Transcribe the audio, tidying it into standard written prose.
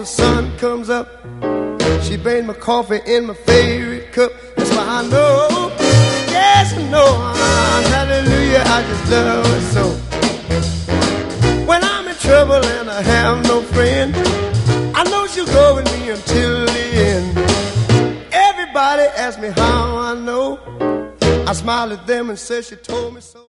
the sun comes up, she brings my coffee in my favorite cup. That's why I know, yes I know, hallelujah, I just love her so. When I'm in trouble and I have no friend, I know she'll go with me until the end. Everybody asks me how I know. I smile at them and say she told me so.